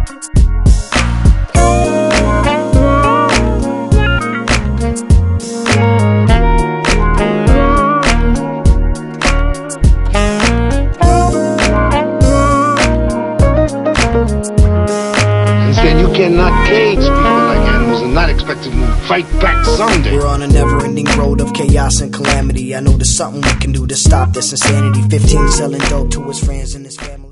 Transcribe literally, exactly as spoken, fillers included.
Understand, you cannot cage people like animals and not expect them to fight back someday. We're on a never-ending road of chaos and calamity. I know there's something we can do to stop this insanity. fifteen selling dope to his friends and his family.